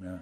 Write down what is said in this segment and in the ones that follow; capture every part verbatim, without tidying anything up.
Amen.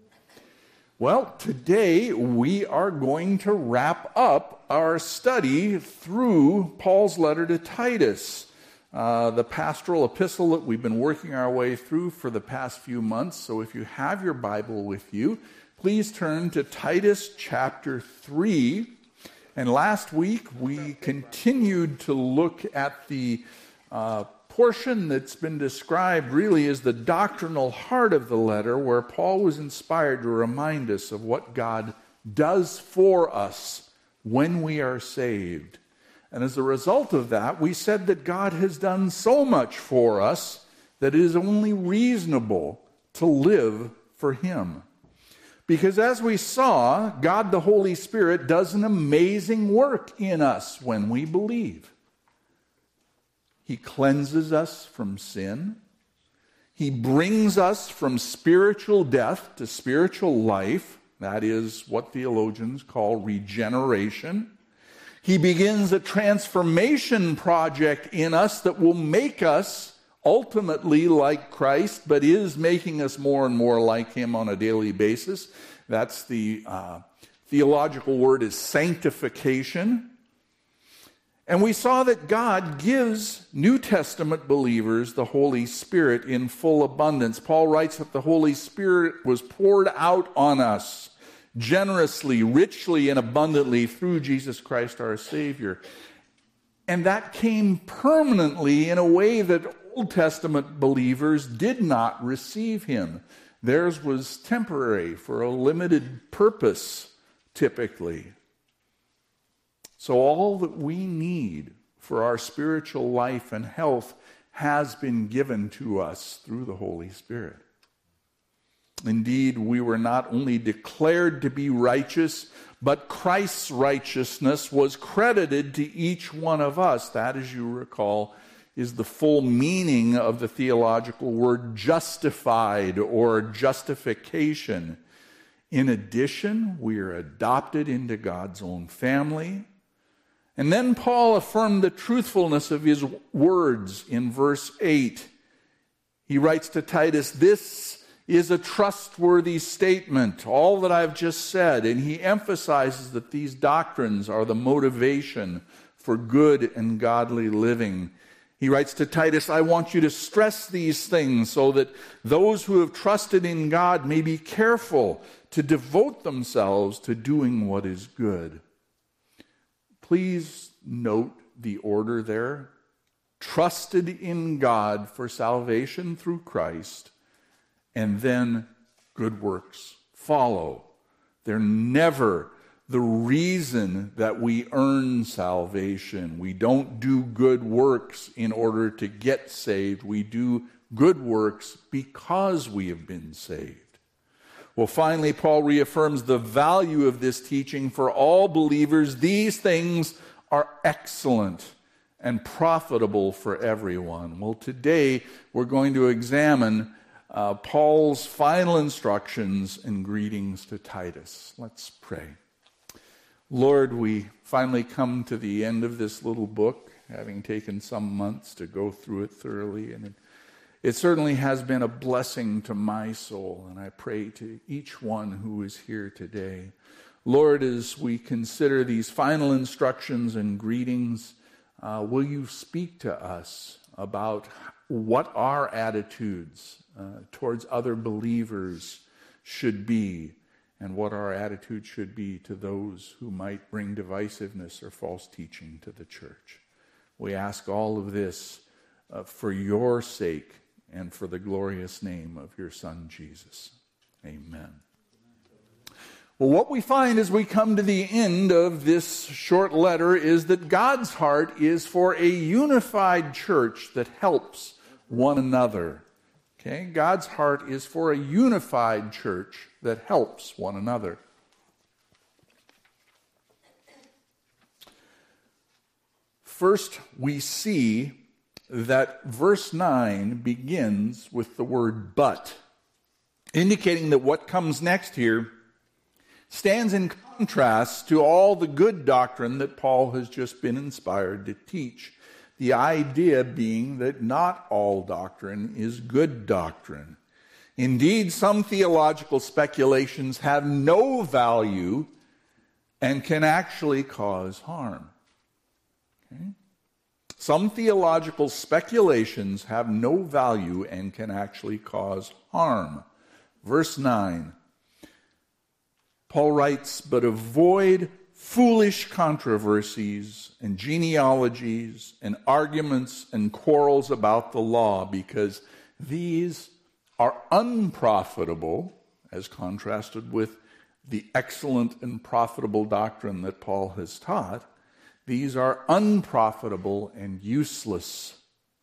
Well, today we are going to wrap up our study through Paul's letter to Titus, uh, the pastoral epistle that we've been working our way through for the past few months. So if you have your Bible with you, please turn to Titus chapter three. And last week we continued to look at the uh, portion that's been described really as the doctrinal heart of the letter, where Paul was inspired to remind us of what God does for us when we are saved. And as a result of that, we said that God has done so much for us that it is only reasonable to live for Him. Because as we saw, God the Holy Spirit does an amazing work in us when we believe. He cleanses us from sin. He brings us from spiritual death to spiritual life. That is what theologians call regeneration. He begins a transformation project in us that will make us ultimately like Christ, but is making us more and more like Him on a daily basis. That's the uh, theological word is sanctification. And we saw that God gives New Testament believers the Holy Spirit in full abundance. Paul writes that the Holy Spirit was poured out on us generously, richly, and abundantly through Jesus Christ our Savior. And that came permanently in a way that Old Testament believers did not receive Him. Theirs was temporary, for a limited purpose, typically. So all that we need for our spiritual life and health has been given to us through the Holy Spirit. Indeed, we were not only declared to be righteous, but Christ's righteousness was credited to each one of us. That, as you recall, is the full meaning of the theological word justified or justification. In addition, we are adopted into God's own family. And then Paul affirmed the truthfulness of his words in verse eight. He writes to Titus, "This is a trustworthy statement, all that I've just said." And he emphasizes that these doctrines are the motivation for good and godly living. He writes to Titus, "I want you to stress these things so that those who have trusted in God may be careful to devote themselves to doing what is good." Please note the order there. Trusted in God for salvation through Christ, and then good works follow. They're never the reason that we earn salvation. We don't do good works in order to get saved. We do good works because we have been saved. Well, finally, Paul reaffirms the value of this teaching for all believers. These things are excellent and profitable for everyone. Well, today we're going to examine uh, Paul's final instructions and greetings to Titus. Let's pray. Lord, we finally come to the end of this little book, having taken some months to go through it thoroughly, and it It certainly has been a blessing to my soul, and I pray to each one who is here today. Lord, as we consider these final instructions and greetings, uh, will you speak to us about what our attitudes uh, towards other believers should be, and what our attitude should be to those who might bring divisiveness or false teaching to the church. We ask all of this uh, for your sake, and for the glorious name of your Son, Jesus. Amen. Well, what we find as we come to the end of this short letter is that God's heart is for a unified church that helps one another. Okay? God's heart is for a unified church that helps one another. First, we see that verse nine begins with the word "but," indicating that what comes next here stands in contrast to all the good doctrine that Paul has just been inspired to teach. The idea being that not all doctrine is good doctrine. Indeed, some theological speculations have no value and can actually cause harm. Okay? Some theological speculations have no value and can actually cause harm. Verse nine, Paul writes, "But avoid foolish controversies and genealogies and arguments and quarrels about the law, because these are unprofitable," as contrasted with the excellent and profitable doctrine that Paul has taught. These are unprofitable and useless.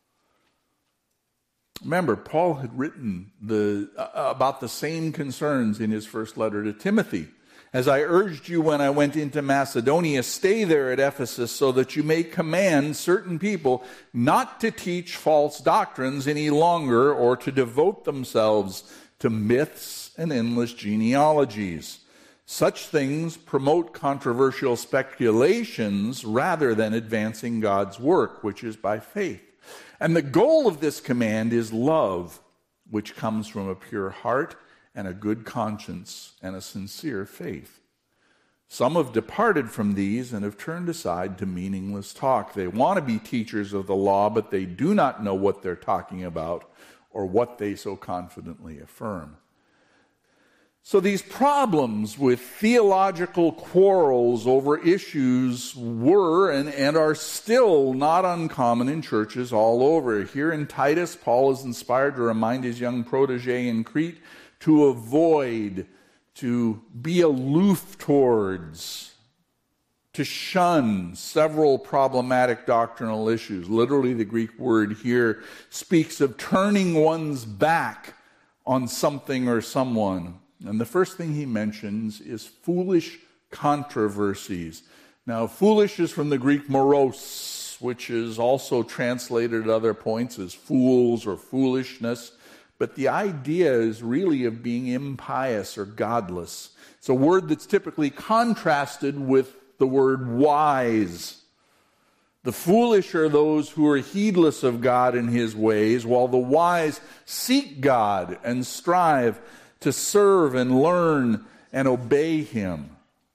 Remember, Paul had written the, uh, about the same concerns in his first letter to Timothy. "As I urged you when I went into Macedonia, stay there at Ephesus so that you may command certain people not to teach false doctrines any longer or to devote themselves to myths and endless genealogies. Such things promote controversial speculations rather than advancing God's work, which is by faith. And the goal of this command is love, which comes from a pure heart and a good conscience and a sincere faith. Some have departed from these and have turned aside to meaningless talk. They want to be teachers of the law, but they do not know what they're talking about or what they so confidently affirm." So these problems with theological quarrels over issues were and, and are still not uncommon in churches all over. Here in Titus, Paul is inspired to remind his young protege in Crete to avoid, to be aloof towards, to shun several problematic doctrinal issues. Literally, the Greek word here speaks of turning one's back on something or someone. And the first thing he mentions is foolish controversies. Now, foolish is from the Greek moros, which is also translated at other points as fools or foolishness. But the idea is really of being impious or godless. It's a word that's typically contrasted with the word wise. The foolish are those who are heedless of God and his ways, while the wise seek God and strive to serve and learn and obey him.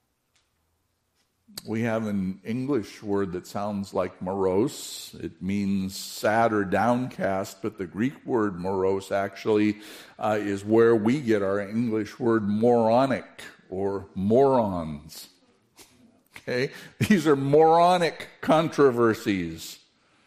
We have an English word that sounds like morose. It means sad or downcast, but the Greek word morose actually uh, is where we get our English word moronic or morons. Okay? These are moronic controversies.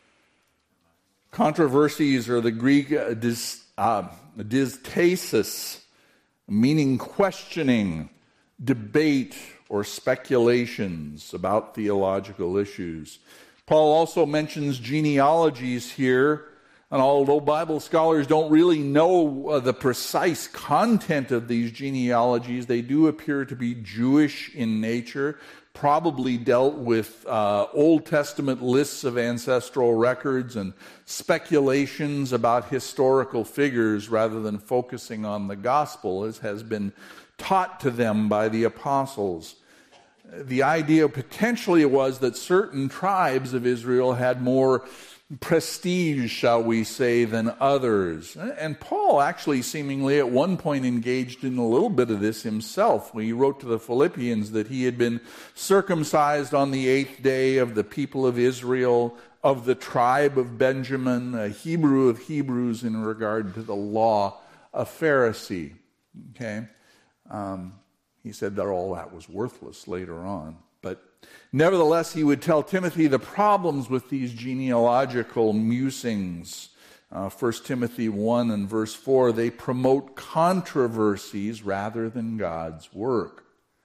Controversies are the Greek uh, dis, uh, dystasis, meaning questioning, debate, or speculations about theological issues. Paul also mentions genealogies here, and although Bible scholars don't really know uh, the precise content of these genealogies, they do appear to be Jewish in nature, probably dealt with uh, Old Testament lists of ancestral records and speculations about historical figures rather than focusing on the gospel, as has been taught to them by the apostles. The idea potentially was that certain tribes of Israel had more prestige, shall we say, than others. And Paul actually seemingly at one point engaged in a little bit of this himself when he wrote to the Philippians that he had been circumcised on the eighth day of the people of Israel, of the tribe of Benjamin, a Hebrew of Hebrews in regard to the law, a Pharisee. Okay? Um, he said that all that was worthless later on. But nevertheless, he would tell Timothy the problems with these genealogical musings. Uh, First Timothy one and verse four, they promote controversies rather than God's work.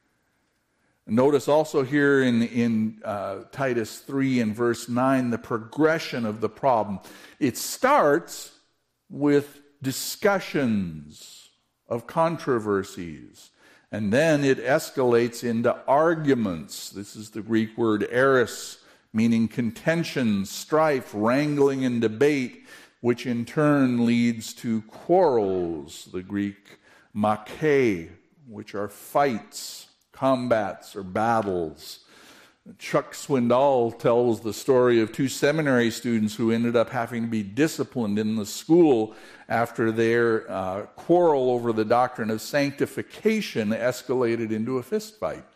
Notice also here in, in uh, Titus three and verse nine, the progression of the problem. It starts with discussions of controversies. And then it escalates into arguments. This is the Greek word eris, meaning contention, strife, wrangling, and debate, which in turn leads to quarrels. The Greek mache, which are fights, combats, or battles. Chuck Swindoll tells the story of two seminary students who ended up having to be disciplined in the school after their uh, quarrel over the doctrine of sanctification escalated into a fist fight.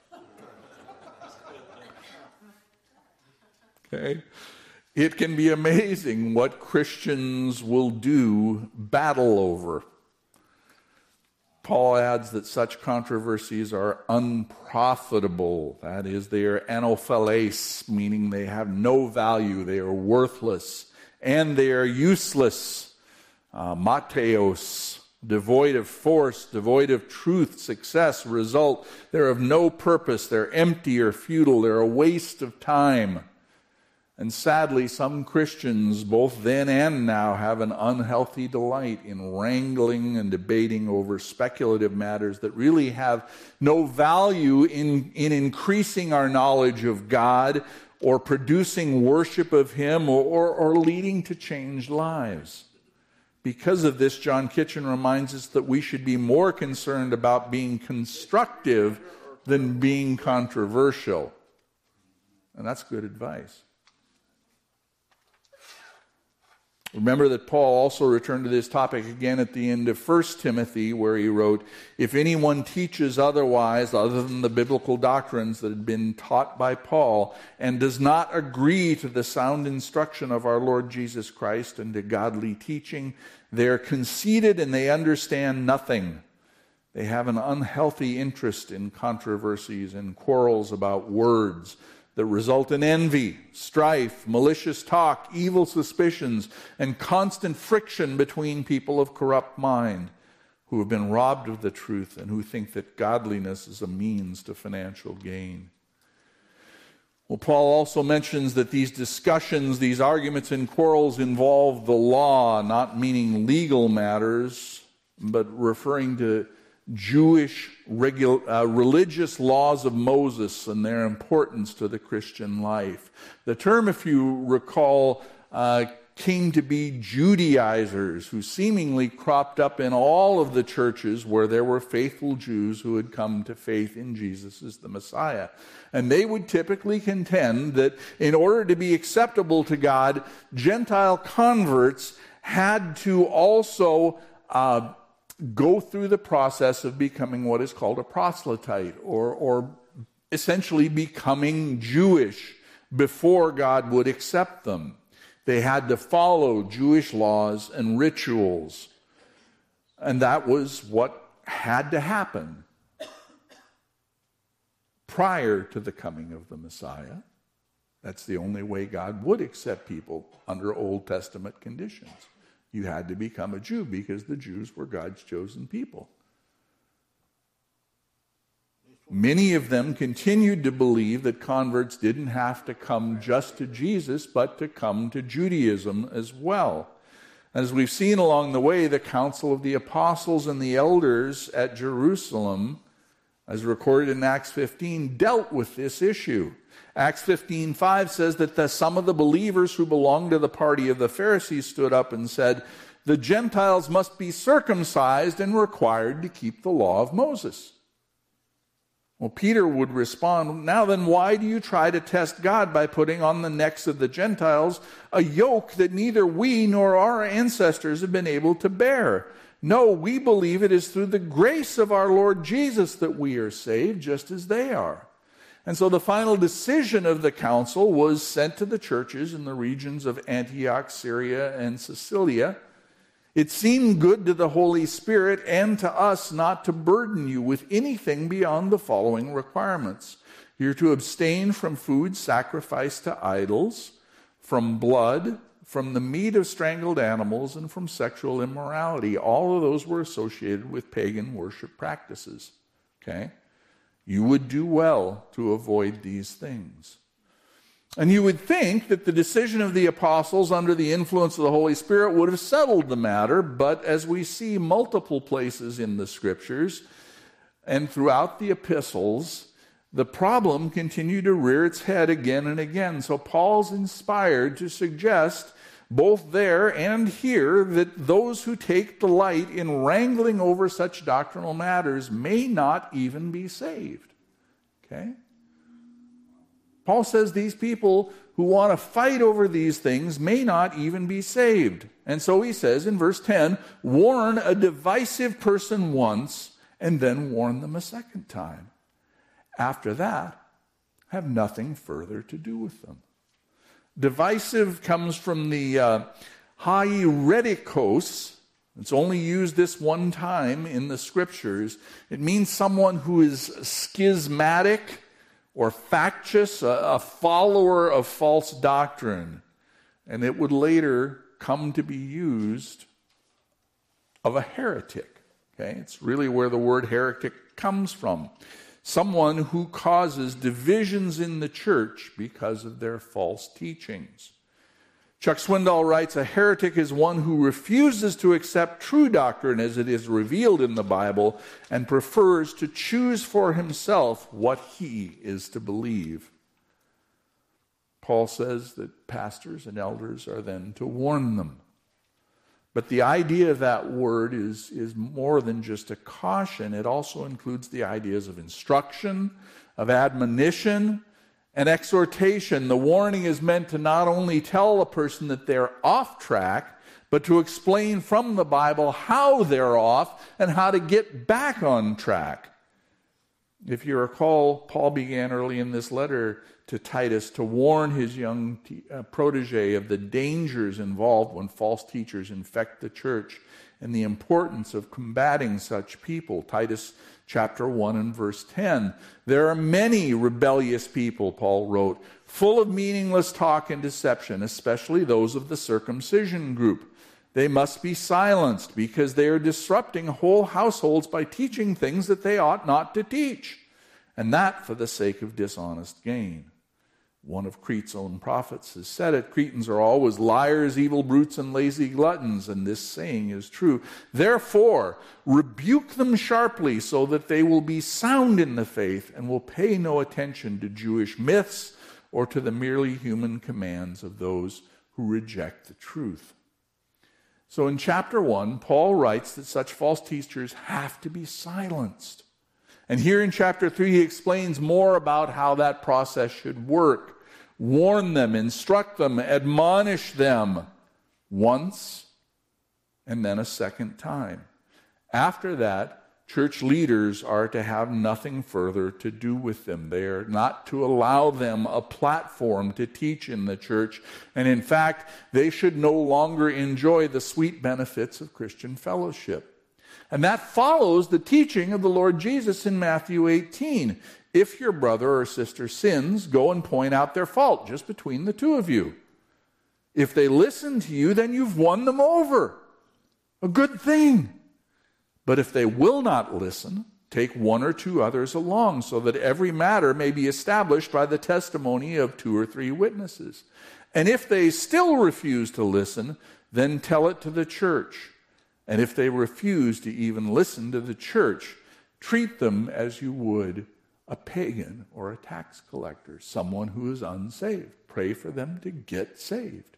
Okay? It can be amazing what Christians will do battle over. Paul adds that such controversies are unprofitable. That is, they are anophales, meaning they have no value, they are worthless, and they are useless. Uh, mateos, devoid of force, devoid of truth, success, result. They're of no purpose, they're empty or futile, they're a waste of time. And sadly, some Christians, both then and now, have an unhealthy delight in wrangling and debating over speculative matters that really have no value in, in increasing our knowledge of God or producing worship of Him or, or, or leading to changed lives. Because of this, John Kitchen reminds us that we should be more concerned about being constructive than being controversial. And that's good advice. Remember that Paul also returned to this topic again at the end of First Timothy, where he wrote, "If anyone teaches otherwise, other than the biblical doctrines that had been taught by Paul, and does not agree to the sound instruction of our Lord Jesus Christ and to godly teaching, they are conceited and they understand nothing. They have an unhealthy interest in controversies and quarrels about words that result in envy, strife, malicious talk, evil suspicions, and constant friction between people of corrupt mind who have been robbed of the truth and who think that godliness is a means to financial gain." Well, Paul also mentions that these discussions, these arguments and quarrels involve the law, not meaning legal matters, but referring to Jewish regu- uh, religious laws of Moses and their importance to the Christian life. The term, if you recall, uh, came to be Judaizers, who seemingly cropped up in all of the churches where there were faithful Jews who had come to faith in Jesus as the Messiah. And they would typically contend that in order to be acceptable to God, Gentile converts had to also uh, go through the process of becoming what is called a proselyte, or, or essentially becoming Jewish before God would accept them. They had to follow Jewish laws and rituals, and that was what had to happen prior to the coming of the Messiah. That's the only way God would accept people under Old Testament conditions. You had to become a Jew because the Jews were God's chosen people. Many of them continued to believe that converts didn't have to come just to Jesus, but to come to Judaism as well. As we've seen along the way, the Council of the Apostles and the elders at Jerusalem, as recorded in Acts fifteen, dealt with this issue. Acts fifteen five says that the, some of the believers who belonged to the party of the Pharisees stood up and said, "The Gentiles must be circumcised and required to keep the law of Moses." Well, Peter would respond, "Now then, why do you try to test God by putting on the necks of the Gentiles a yoke that neither we nor our ancestors have been able to bear? No, we believe it is through the grace of our Lord Jesus that we are saved, just as they are." And so the final decision of the council was sent to the churches in the regions of Antioch, Syria, and Cilicia. It seemed good to the Holy Spirit and to us not to burden you with anything beyond the following requirements. You're to abstain from food sacrificed to idols, from blood, from the meat of strangled animals, and from sexual immorality. All of those were associated with pagan worship practices. Okay? You would do well to avoid these things. And you would think that the decision of the apostles under the influence of the Holy Spirit would have settled the matter, but as we see multiple places in the Scriptures and throughout the epistles, the problem continued to rear its head again and again. So Paul's inspired to suggest, both there and here, that those who take delight in wrangling over such doctrinal matters may not even be saved. Okay? Paul says these people who want to fight over these things may not even be saved. And so he says in verse ten, warn a divisive person once and then warn them a second time. After that, have nothing further to do with them. Divisive comes from the uh, hieretikos. It's only used this one time in the scriptures. It means someone who is schismatic or factious, a, a follower of false doctrine. And it would later come to be used of a heretic. Okay, it's really where the word heretic comes from. Someone who causes divisions in the church because of their false teachings. Chuck Swindoll writes, a heretic is one who refuses to accept true doctrine as it is revealed in the Bible and prefers to choose for himself what he is to believe. Paul says that pastors and elders are then to warn them. But the idea of that word is, is more than just a caution. It also includes the ideas of instruction, of admonition, and exhortation. The warning is meant to not only tell a person that they're off track, but to explain from the Bible how they're off and how to get back on track. If you recall, Paul began early in this letter to Titus to warn his young t- uh, protege of the dangers involved when false teachers infect the church and the importance of combating such people. Titus chapter one and verse ten. There are many rebellious people, Paul wrote, full of meaningless talk and deception, especially those of the circumcision group. They must be silenced because they are disrupting whole households by teaching things that they ought not to teach, and that for the sake of dishonest gain. One of Crete's own prophets has said it, Cretans are always liars, evil brutes, and lazy gluttons, and this saying is true. Therefore, rebuke them sharply so that they will be sound in the faith and will pay no attention to Jewish myths or to the merely human commands of those who reject the truth. So in chapter one, Paul writes that such false teachers have to be silenced. And here in chapter three, he explains more about how that process should work. Warn them, instruct them, admonish them once and then a second time. After that, church leaders are to have nothing further to do with them. They are not to allow them a platform to teach in the church. And in fact, they should no longer enjoy the sweet benefits of Christian fellowship. And that follows the teaching of the Lord Jesus in Matthew eighteen. If your brother or sister sins, go and point out their fault, just between the two of you. If they listen to you, then you've won them over. A good thing. But if they will not listen, take one or two others along, so that every matter may be established by the testimony of two or three witnesses. And if they still refuse to listen, then tell it to the church. And if they refuse to even listen to the church, treat them as you would a pagan or a tax collector, someone who is unsaved. Pray for them to get saved.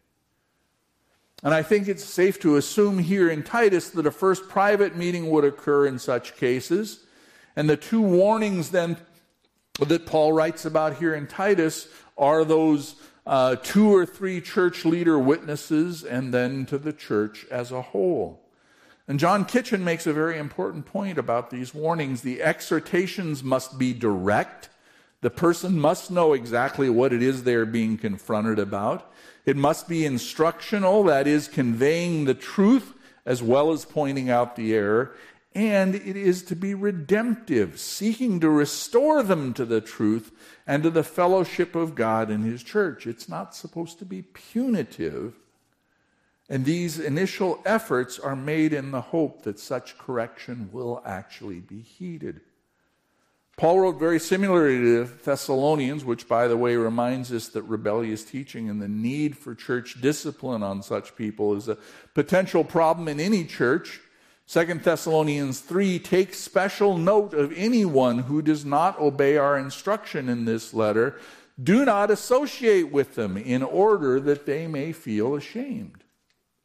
And I think it's safe to assume here in Titus that a first private meeting would occur in such cases. And the two warnings then that Paul writes about here in Titus are those uh, two or three church leader witnesses and then to the church as a whole. And John Kitchen makes a very important point about these warnings. The exhortations must be direct. The person must know exactly what it is they're being confronted about. It must be instructional, that is, conveying the truth as well as pointing out the error. And it is to be redemptive, seeking to restore them to the truth and to the fellowship of God and His church. It's not supposed to be punitive. And these initial efforts are made in the hope that such correction will actually be heeded. Paul wrote very similarly to Thessalonians, which, by the way, reminds us that rebellious teaching and the need for church discipline on such people is a potential problem in any church. Second Thessalonians three takes special note of anyone who does not obey our instruction in this letter. Do not associate with them in order that they may feel ashamed.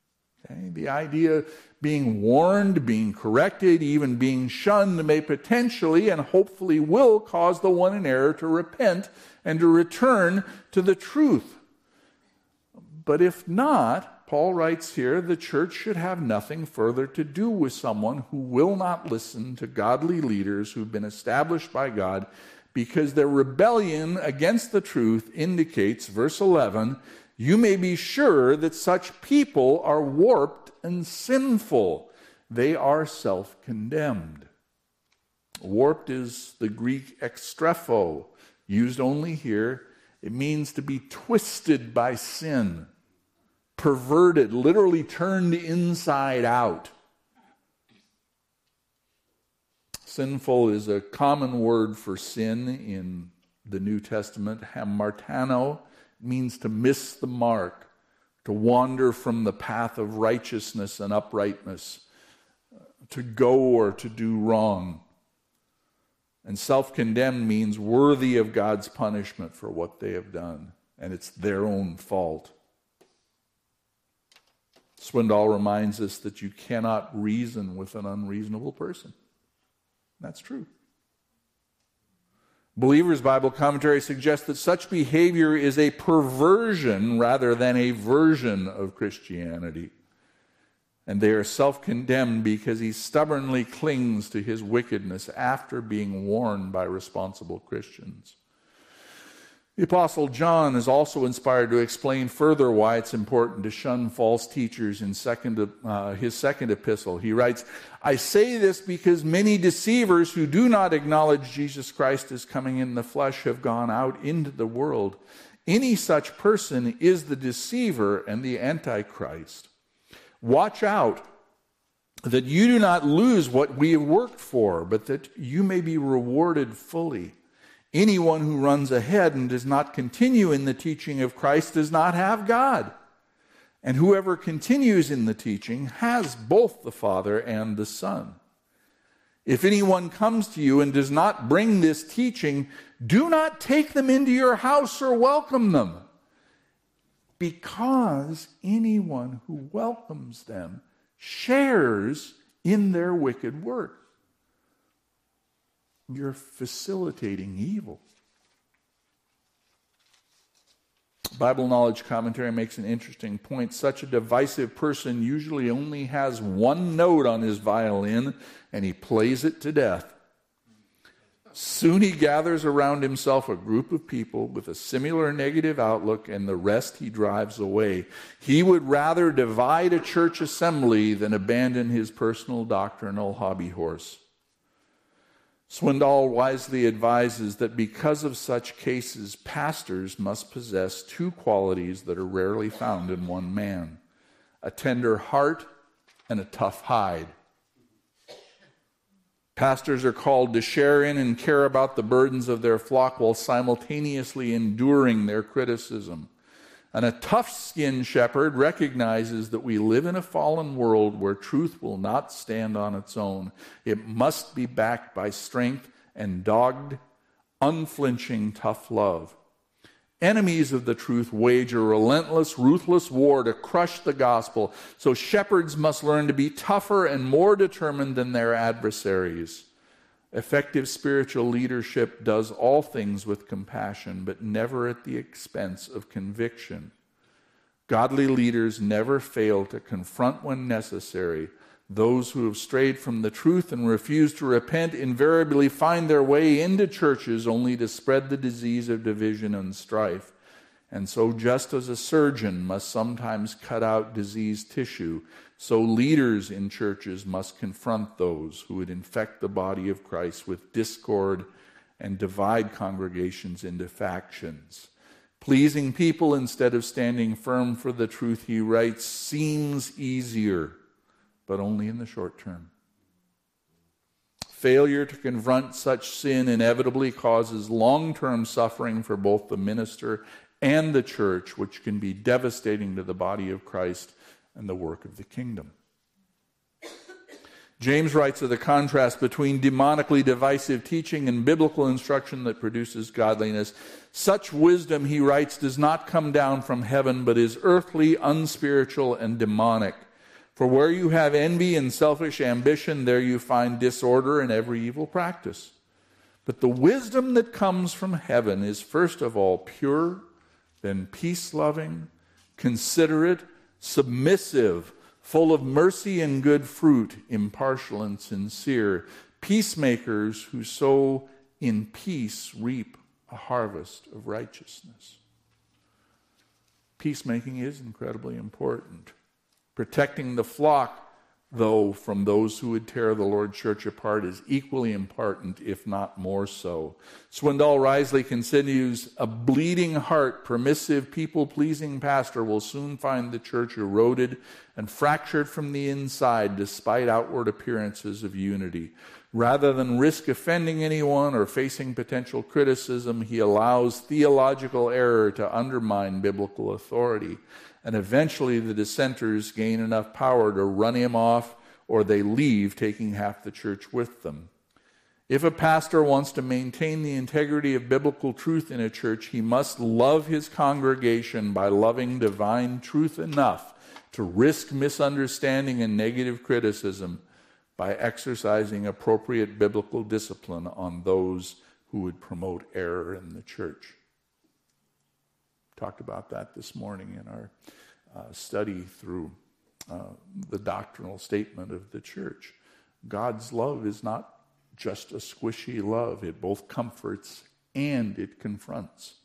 Okay? The idea of being warned, being corrected, even being shunned may potentially and hopefully will cause the one in error to repent and to return to the truth. But if not, Paul writes here, the church should have nothing further to do with someone who will not listen to godly leaders who've been established by God, because their rebellion against the truth indicates, verse eleven, you may be sure that such people are warped and sinful. They are self-condemned. Warped is the Greek extrepho, used only here. It means to be twisted by sin, perverted, literally turned inside out. Sinful is a common word for sin in the New Testament. Hamartano means to miss the mark, to wander from the path of righteousness and uprightness, to go or to do wrong. And self-condemned means worthy of God's punishment for what they have done, and it's their own fault. Swindoll reminds us that you cannot reason with an unreasonable person. That's true. Believer's Bible Commentary suggests that such behavior is a perversion rather than a version of Christianity. And they are self-condemned because he stubbornly clings to his wickedness after being warned by responsible Christians. The Apostle John is also inspired to explain further why it's important to shun false teachers in second, uh, his second epistle. He writes, I say this because many deceivers who do not acknowledge Jesus Christ as coming in the flesh have gone out into the world. Any such person is the deceiver and the Antichrist. Watch out that you do not lose what we have worked for, but that you may be rewarded fully. Anyone who runs ahead and does not continue in the teaching of Christ does not have God. And whoever continues in the teaching has both the Father and the Son. If anyone comes to you and does not bring this teaching, do not take them into your house or welcome them, because anyone who welcomes them shares in their wicked work. You're facilitating evil. Bible Knowledge Commentary makes an interesting point. Such a divisive person usually only has one note on his violin, and he plays it to death. Soon he gathers around himself a group of people with a similar negative outlook, and the rest he drives away. He would rather divide a church assembly than abandon his personal doctrinal hobby horse. Swindoll wisely advises that because of such cases, pastors must possess two qualities that are rarely found in one man: a tender heart and a tough hide. Pastors are called to share in and care about the burdens of their flock while simultaneously enduring their criticism. And a tough-skinned shepherd recognizes that we live in a fallen world where truth will not stand on its own. It must be backed by strength and dogged, unflinching, tough love. Enemies of the truth wage a relentless, ruthless war to crush the gospel, so shepherds must learn to be tougher and more determined than their adversaries. Effective spiritual leadership does all things with compassion, but never at the expense of conviction. Godly leaders never fail to confront when necessary. Those who have strayed from the truth and refuse to repent invariably find their way into churches only to spread the disease of division and strife. And so, just as a surgeon must sometimes cut out diseased tissue, so leaders in churches must confront those who would infect the body of Christ with discord and divide congregations into factions. Pleasing people instead of standing firm for the truth, he writes, seems easier, but only in the short term. Failure to confront such sin inevitably causes long-term suffering for both the minister and the church, which can be devastating to the body of Christ and the work of the kingdom. James writes of the contrast between demonically divisive teaching and biblical instruction that produces godliness. Such wisdom, he writes, does not come down from heaven, but is earthly, unspiritual, and demonic. For where you have envy and selfish ambition, there you find disorder and every evil practice. But the wisdom that comes from heaven is first of all pure, then peace-loving, considerate, submissive, full of mercy and good fruit, impartial and sincere, peacemakers who sow in peace reap a harvest of righteousness. Peacemaking is incredibly important. Protecting the flock, though, from those who would tear the Lord's church apart is equally important, if not more so. Swindoll Risley continues, a bleeding heart, permissive, people-pleasing pastor will soon find the church eroded and fractured from the inside despite outward appearances of unity. Rather than risk offending anyone or facing potential criticism, he allows theological error to undermine biblical authority. And eventually the dissenters gain enough power to run him off, or they leave, taking half the church with them. If a pastor wants to maintain the integrity of biblical truth in a church, he must love his congregation by loving divine truth enough to risk misunderstanding and negative criticism by exercising appropriate biblical discipline on those who would promote error in the church. Talked about that this morning in our uh, study through uh, the doctrinal statement of the church. God's love is not just a squishy love. It both comforts and it confronts.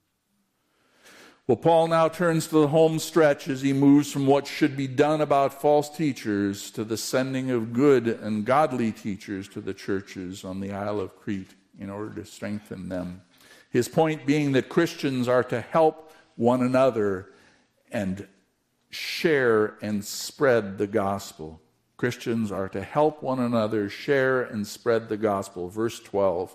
Well, Paul now turns to the home stretch as he moves from what should be done about false teachers to the sending of good and godly teachers to the churches on the Isle of Crete in order to strengthen them. His point being that Christians are to help one another and share and spread the gospel. Christians are to help one another share and spread the gospel. Verse twelve.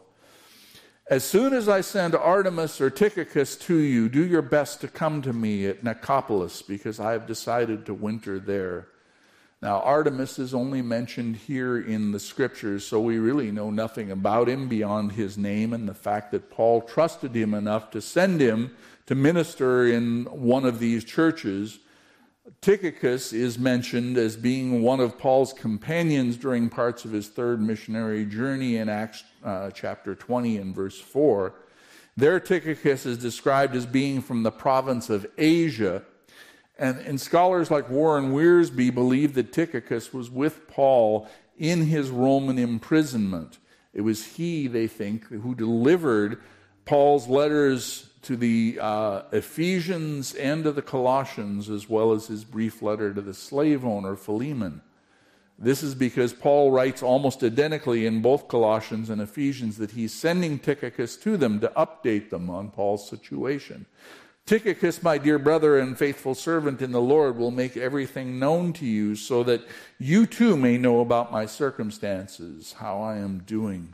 As soon as I send Artemas or Tychicus to you, do your best to come to me at Nicopolis, because I have decided to winter there. Now, Artemas is only mentioned here in the scriptures, so we really know nothing about him beyond his name and the fact that Paul trusted him enough to send him to minister in one of these churches. Tychicus is mentioned as being one of Paul's companions during parts of his third missionary journey in Acts uh, chapter twenty and verse four. There, Tychicus is described as being from the province of Asia. And, and scholars like Warren Wiersbe believe that Tychicus was with Paul in his Roman imprisonment. It was he, they think, who delivered Paul's letters to the uh, Ephesians and to the Colossians, as well as his brief letter to the slave owner Philemon. This is because Paul writes almost identically in both Colossians and Ephesians that he's sending Tychicus to them to update them on Paul's situation. Tychicus, my dear brother and faithful servant in the Lord, will make everything known to you so that you too may know about my circumstances, how I am doing.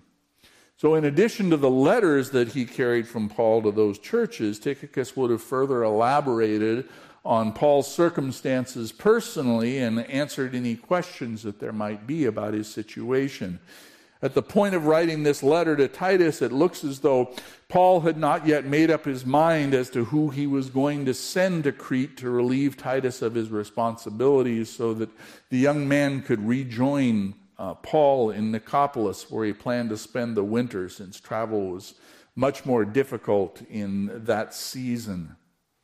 So in addition to the letters that he carried from Paul to those churches, Tychicus would have further elaborated on Paul's circumstances personally and answered any questions that there might be about his situation. At the point of writing this letter to Titus, it looks as though Paul had not yet made up his mind as to who he was going to send to Crete to relieve Titus of his responsibilities so that the young man could rejoin uh, Paul in Nicopolis, where he planned to spend the winter, since travel was much more difficult in that season.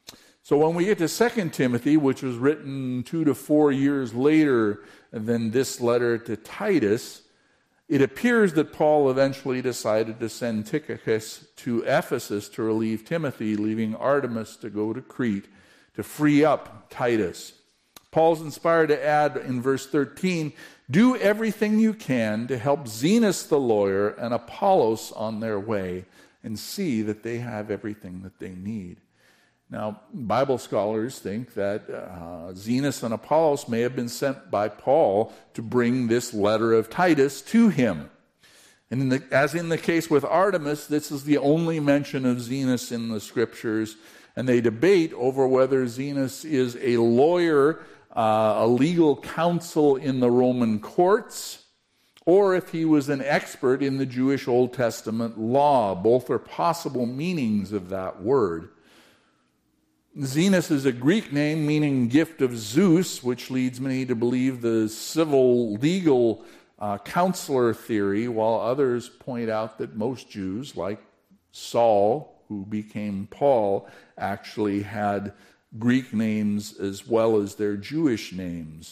So when we get to Second Timothy, which was written two to four years later than this letter to Titus, it appears that Paul eventually decided to send Tychicus to Ephesus to relieve Timothy, leaving Artemas to go to Crete to free up Titus. Paul's inspired to add in verse thirteen, do everything you can to help Zenas the lawyer and Apollos on their way, and see that they have everything that they need. Now, Bible scholars think that uh, Zenas and Apollos may have been sent by Paul to bring this letter of Titus to him. And in the, as in the case with Artemas, this is the only mention of Zenas in the scriptures, and they debate over whether Zenas is a lawyer, uh, a legal counsel in the Roman courts, or if he was an expert in the Jewish Old Testament law. Both are possible meanings of that word. Zenos is a Greek name meaning gift of Zeus, which leads many to believe the civil legal uh, counselor theory, while others point out that most Jews, like Saul, who became Paul, actually had Greek names as well as their Jewish names.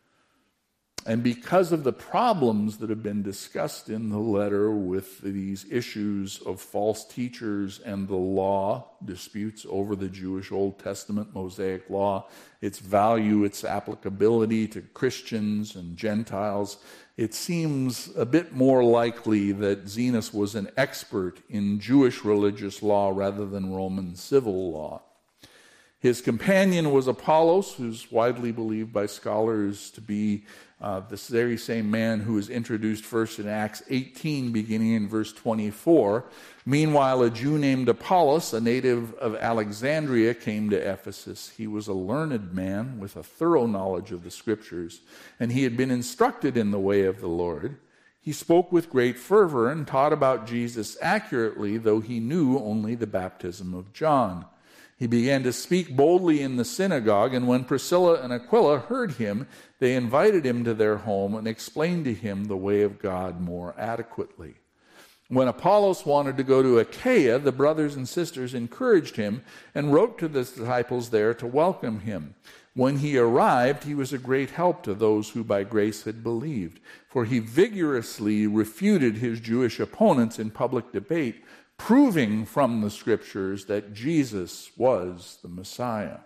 And because of the problems that have been discussed in the letter with these issues of false teachers and the law, disputes over the Jewish Old Testament Mosaic law, its value, its applicability to Christians and Gentiles, it seems a bit more likely that Zenos was an expert in Jewish religious law rather than Roman civil law. His companion was Apollos, who's widely believed by scholars to be uh, this very same man who is introduced first in Acts eighteen, beginning in verse twenty-four. Meanwhile, a Jew named Apollos, a native of Alexandria, came to Ephesus. He was a learned man with a thorough knowledge of the Scriptures, and he had been instructed in the way of the Lord. He spoke with great fervor and taught about Jesus accurately, though he knew only the baptism of John. He began to speak boldly in the synagogue, and when Priscilla and Aquila heard him, they invited him to their home and explained to him the way of God more adequately. When Apollos wanted to go to Achaia, the brothers and sisters encouraged him and wrote to the disciples there to welcome him. When he arrived, he was a great help to those who by grace had believed, for he vigorously refuted his Jewish opponents in public debate, proving from the Scriptures that Jesus was the Messiah.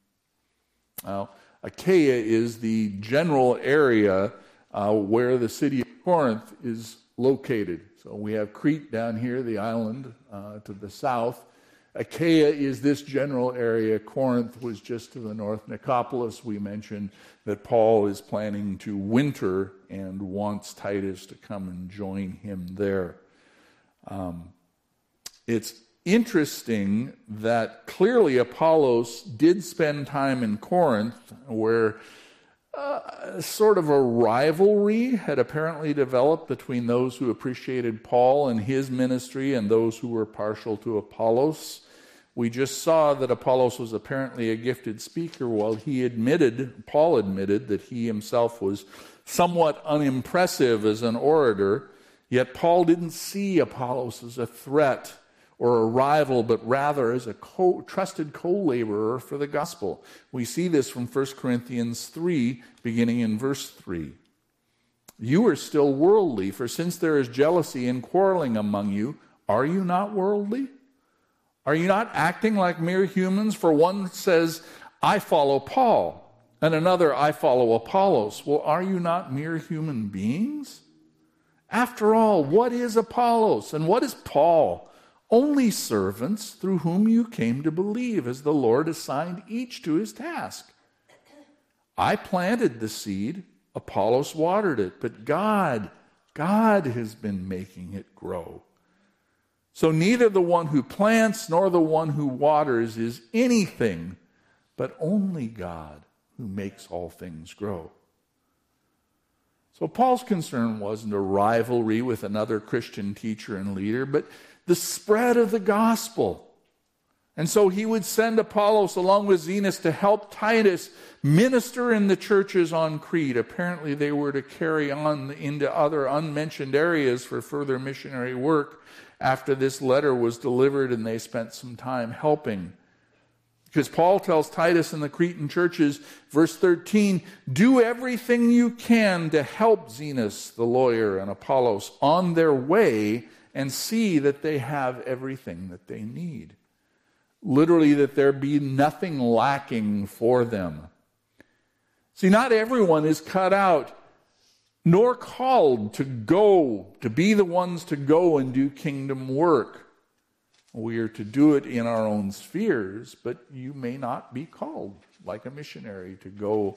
Now, Achaia is the general area uh, where the city of Corinth is located. So we have Crete down here, the island uh, to the south. Achaia is this general area. Corinth was just to the north. Nicopolis, we mentioned that Paul is planning to winter and wants Titus to come and join him there. Um, It's interesting that clearly Apollos did spend time in Corinth, where uh, sort of a rivalry had apparently developed between those who appreciated Paul and his ministry and those who were partial to Apollos. We just saw that Apollos was apparently a gifted speaker, while he admitted, Paul admitted, that he himself was somewhat unimpressive as an orator. Yet Paul didn't see Apollos as a threat or a rival, but rather as a co- trusted co-laborer for the gospel. We see this from First Corinthians three, beginning in verse three. You are still worldly, for since there is jealousy and quarreling among you, are you not worldly? Are you not acting like mere humans? For one says, I follow Paul, and another, I follow Apollos. Well, are you not mere human beings? After all, what is Apollos and what is Paul? Only servants through whom you came to believe, as the Lord assigned each to his task. I planted the seed, Apollos watered it, but God, God has been making it grow. So neither the one who plants nor the one who waters is anything, but only God who makes all things grow. So Paul's concern wasn't a rivalry with another Christian teacher and leader, but the spread of the gospel. And so he would send Apollos along with Zenos to help Titus minister in the churches on Crete. Apparently they were to carry on into other unmentioned areas for further missionary work after this letter was delivered, and they spent some time helping. Because Paul tells Titus in the Cretan churches, verse thirteen, do everything you can to help Zenos, the lawyer, and Apollos on their way, and see that they have everything that they need. Literally, that there be nothing lacking for them. See, not everyone is cut out, nor called to go, to be the ones to go and do kingdom work. We are to do it in our own spheres, but you may not be called, like a missionary, to go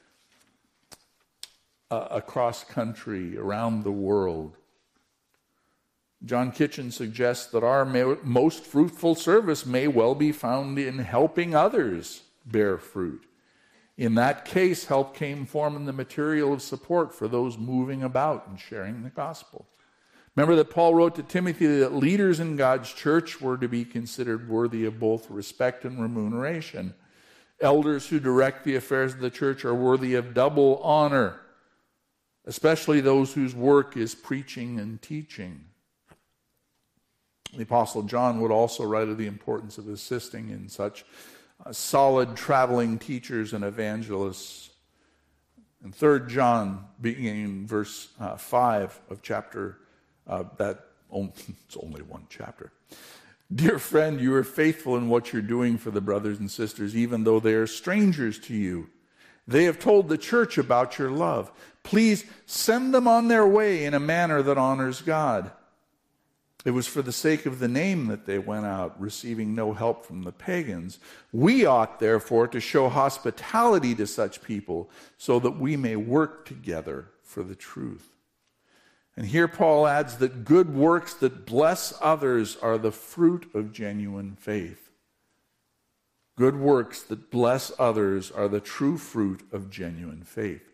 uh, across country, around the world. John Kitchen suggests that our most fruitful service may well be found in helping others bear fruit. In that case, help came form in the material of support for those moving about and sharing the gospel. Remember that Paul wrote to Timothy that leaders in God's church were to be considered worthy of both respect and remuneration. Elders who direct the affairs of the church are worthy of double honor, especially those whose work is preaching and teaching. The Apostle John would also write of the importance of assisting in such uh, solid traveling teachers and evangelists. In Third John, beginning in verse uh, five of chapter, uh, that oh, it's only one chapter. Dear friend, you are faithful in what you're doing for the brothers and sisters, even though they are strangers to you. They have told the church about your love. Please send them on their way in a manner that honors God. It was for the sake of the name that they went out, receiving no help from the pagans. We ought, therefore, to show hospitality to such people so that we may work together for the truth. And here Paul adds that good works that bless others are the fruit of genuine faith. Good works that bless others are the true fruit of genuine faith.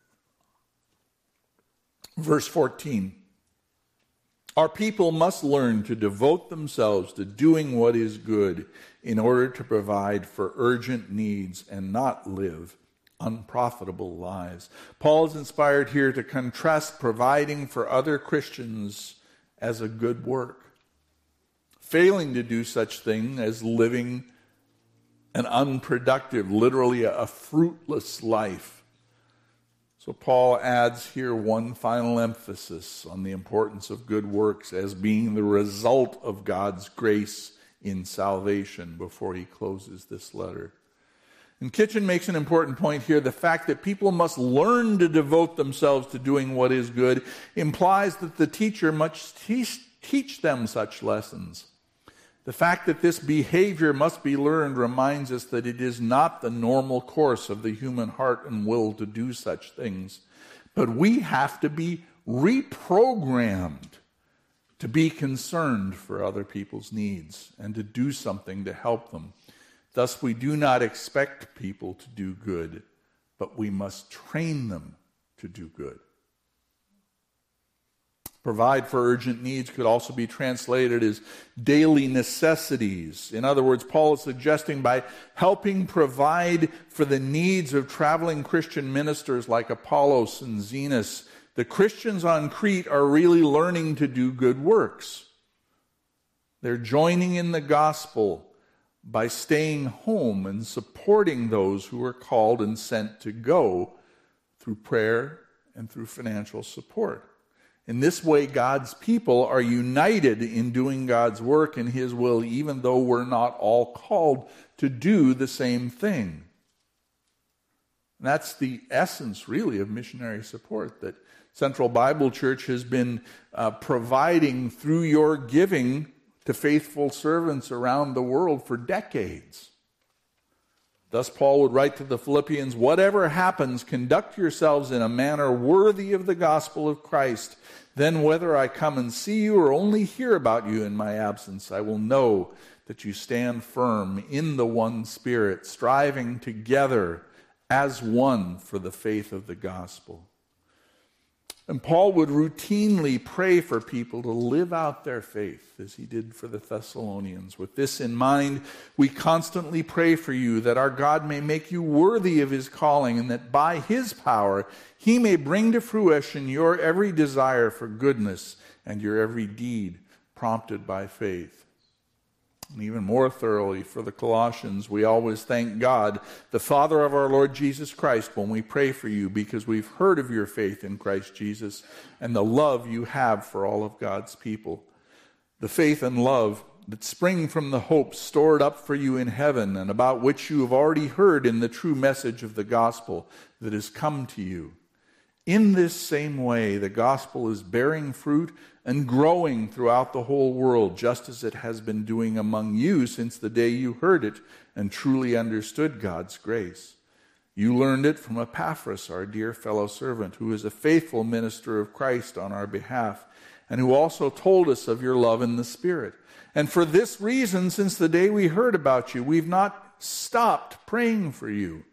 Verse fourteen. Our people must learn to devote themselves to doing what is good in order to provide for urgent needs and not live unprofitable lives. Paul is inspired here to contrast providing for other Christians as a good work, failing to do such thing as living an unproductive, literally a fruitless life. So Paul adds here one final emphasis on the importance of good works as being the result of God's grace in salvation before he closes this letter. And Kitchen makes an important point here. The fact that people must learn to devote themselves to doing what is good implies that the teacher must teach, teach them such lessons. The fact that this behavior must be learned reminds us that it is not the normal course of the human heart and will to do such things, but we have to be reprogrammed to be concerned for other people's needs and to do something to help them. Thus, we do not expect people to do good, but we must train them to do good. Provide for urgent needs could also be translated as daily necessities. In other words, Paul is suggesting by helping provide for the needs of traveling Christian ministers like Apollos and Zenas, the Christians on Crete are really learning to do good works. They're joining in the gospel by staying home and supporting those who are called and sent to go through prayer and through financial support. In this way, God's people are united in doing God's work in his will, even though we're not all called to do the same thing. And that's the essence, really, of missionary support that Central Bible Church has been uh, providing through your giving to faithful servants around the world for decades. Thus, Paul would write to the Philippians, "Whatever happens, conduct yourselves in a manner worthy of the gospel of Christ. Then whether I come and see you or only hear about you in my absence, I will know that you stand firm in the one Spirit, striving together as one for the faith of the gospel." And Paul would routinely pray for people to live out their faith as he did for the Thessalonians. With this in mind, we constantly pray for you that our God may make you worthy of his calling and that by his power he may bring to fruition your every desire for goodness and your every deed prompted by faith. And even more thoroughly for the Colossians, we always thank God, the Father of our Lord Jesus Christ, when we pray for you, because we've heard of your faith in Christ Jesus and the love you have for all of God's people. The faith and love that spring from the hope stored up for you in heaven and about which you have already heard in the true message of the gospel that has come to you. In this same way, the gospel is bearing fruit and growing throughout the whole world, just as it has been doing among you since the day you heard it and truly understood God's grace. You learned it from Epaphras, our dear fellow servant, who is a faithful minister of Christ on our behalf, and who also told us of your love in the Spirit. And for this reason, since the day we heard about you, we've not stopped praying for you.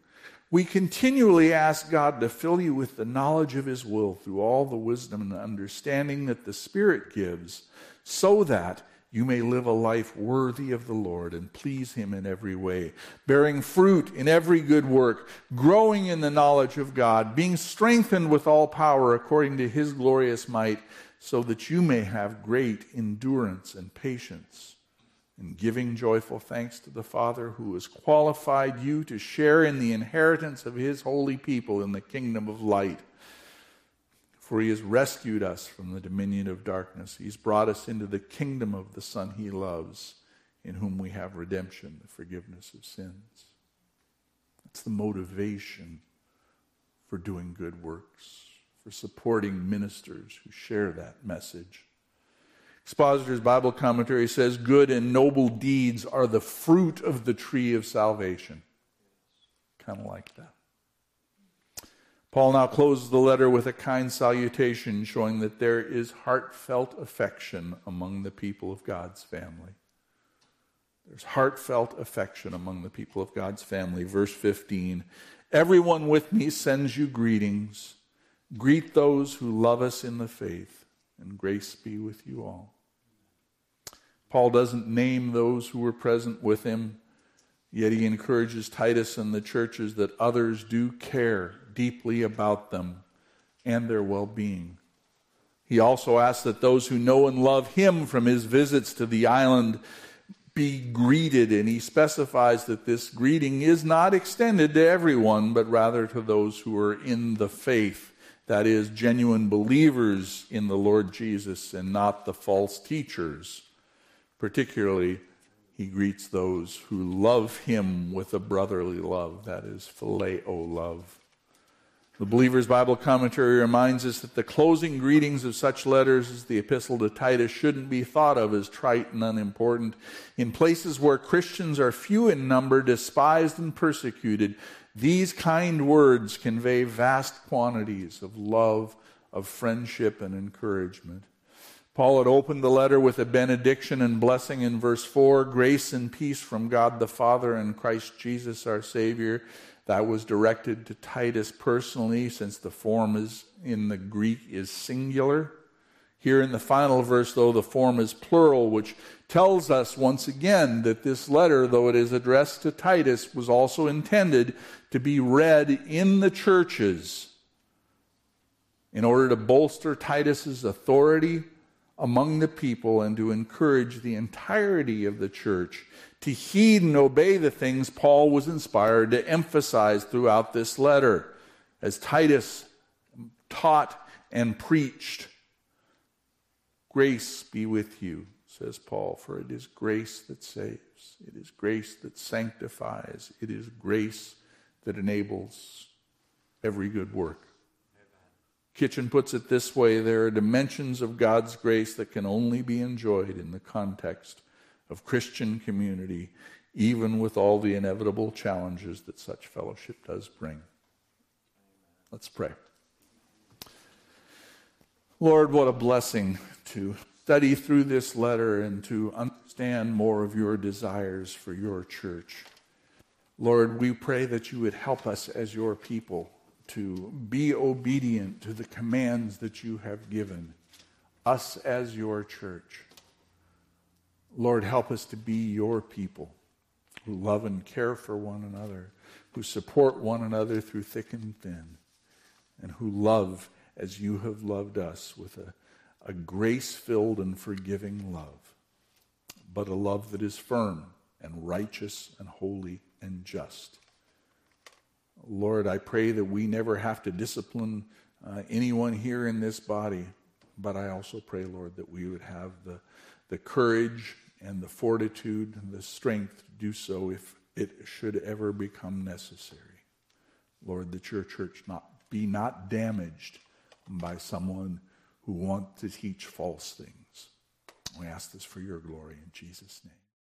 We continually ask God to fill you with the knowledge of his will through all the wisdom and understanding that the Spirit gives, so that you may live a life worthy of the Lord and please him in every way, bearing fruit in every good work, growing in the knowledge of God, being strengthened with all power according to his glorious might, so that you may have great endurance and patience, and giving joyful thanks to the Father who has qualified you to share in the inheritance of his holy people in the kingdom of light. For he has rescued us from the dominion of darkness. He's brought us into the kingdom of the Son he loves, in whom we have redemption, the forgiveness of sins. That's the motivation for doing good works, for supporting ministers who share that message. Expositor's Bible Commentary says, good and noble deeds are the fruit of the tree of salvation. Kind of like that. Paul now closes the letter with a kind salutation, showing that there is heartfelt affection among the people of God's family. There's heartfelt affection among the people of God's family. Verse fifteen, everyone with me sends you greetings. Greet those who love us in the faith, and grace be with you all. Paul doesn't name those who were present with him, yet he encourages Titus and the churches that others do care deeply about them and their well-being. He also asks that those who know and love him from his visits to the island be greeted, and he specifies that this greeting is not extended to everyone, but rather to those who are in the faith, that is, genuine believers in the Lord Jesus and not the false teachers. Particularly, he greets those who love him with a brotherly love, that is, phileo love. The Believer's Bible Commentary reminds us that the closing greetings of such letters as the Epistle to Titus shouldn't be thought of as trite and unimportant. In places where Christians are few in number, despised and persecuted, these kind words convey vast quantities of love, of friendship, and encouragement. Paul had opened the letter with a benediction and blessing in verse four, grace and peace from God the Father and Christ Jesus our Savior. That was directed to Titus personally, since the form is in the Greek is singular. Here in the final verse, though, the form is plural, which tells us once again that this letter, though it is addressed to Titus, was also intended to be read in the churches in order to bolster Titus's authority among the people and to encourage the entirety of the church to heed and obey the things Paul was inspired to emphasize throughout this letter, as Titus taught and preached. Grace be with you, says Paul, for it is grace that saves. It is grace that sanctifies. It is grace that enables every good work. Kitchen puts it this way, there are dimensions of God's grace that can only be enjoyed in the context of Christian community, even with all the inevitable challenges that such fellowship does bring. Let's pray. Lord, what a blessing to study through this letter and to understand more of your desires for your church. Lord, we pray that you would help us as your people to be obedient to the commands that you have given us as your church. Lord, help us to be your people who love and care for one another, who support one another through thick and thin, and who love as you have loved us with a, a grace-filled and forgiving love, but a love that is firm and righteous and holy and just. Lord, I pray that we never have to discipline uh, anyone here in this body, but I also pray, Lord, that we would have the, the courage and the fortitude and the strength to do so if it should ever become necessary. Lord, that your church not be not damaged by someone who wants to teach false things. We ask this for your glory in Jesus' name.